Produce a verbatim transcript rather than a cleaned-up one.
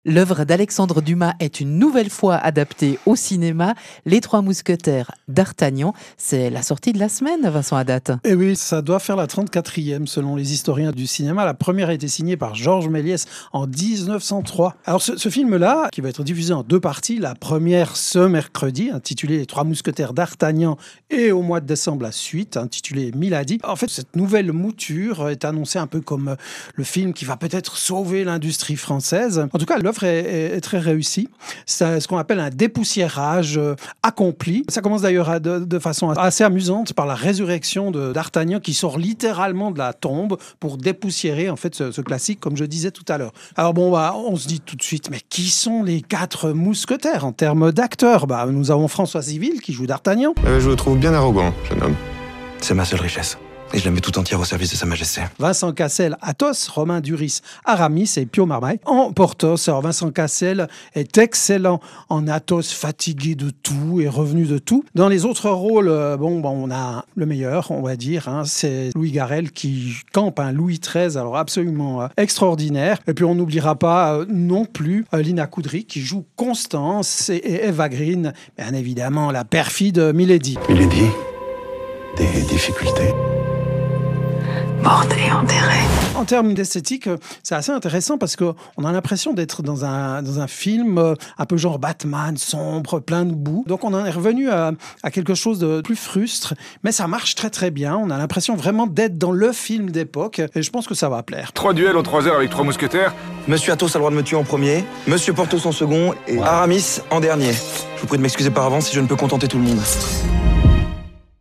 L'œuvre d'Alexandre Dumas est une nouvelle fois adaptée au cinéma. Les Trois Mousquetaires d'Artagnan, c'est la sortie de la semaine, Vincent Hadad. Et oui, ça doit faire la trente-quatrième selon les historiens du cinéma. La première a été signée par Georges Méliès en dix-neuf cent trois. Alors ce, ce film-là, qui va être diffusé en deux parties, la première ce mercredi, intitulée Les Trois Mousquetaires d'Artagnan, et au mois de décembre la suite, intitulée Milady. En fait, cette nouvelle mouture est annoncée un peu comme le film qui va peut-être sauver l'industrie française. En tout cas, l'œuvre est, est, est très réussie. C'est ce qu'on appelle un dépoussiérage euh, accompli. Ça commence d'ailleurs de, de façon assez amusante par la résurrection de, d'Artagnan qui sort littéralement de la tombe pour dépoussiérer en fait ce, ce classique, comme je disais tout à l'heure. Alors bon, bah, on se dit tout de suite, mais qui sont les quatre mousquetaires en termes d'acteurs? Bah, nous avons François Civil qui joue d'Artagnan. Euh, je le trouve bien arrogant, jeune homme. C'est ma seule richesse. Et je la mets tout entière au service de Sa Majesté. Vincent Cassel, Athos, Romain Duris, Aramis et Pio Marmaille en Porthos. Alors Vincent Cassel est excellent en Athos, fatigué de tout et revenu de tout. Dans les autres rôles, bon, bon on a le meilleur, on va dire, hein, c'est Louis Garrel qui campe un Louis treize, alors absolument euh, extraordinaire. Et puis on n'oubliera pas euh, non plus euh, Lina Coudry qui joue Constance et, et Eva Green, bien évidemment la perfide Milady. Milady, des difficultés. Morte et enterrée. En termes d'esthétique, c'est assez intéressant parce qu'on a l'impression d'être dans un, dans un film un peu genre Batman, sombre, plein de boue. Donc on en est revenu à, à quelque chose de plus frustre, mais ça marche très très bien. On a l'impression vraiment d'être dans le film d'époque et je pense que ça va plaire. Trois duels en trois heures avec trois mousquetaires. Monsieur Athos a le droit de me tuer en premier, Monsieur Porthos en second et Aramis en dernier. Je vous prie de m'excuser par avance si je ne peux contenter tout le monde.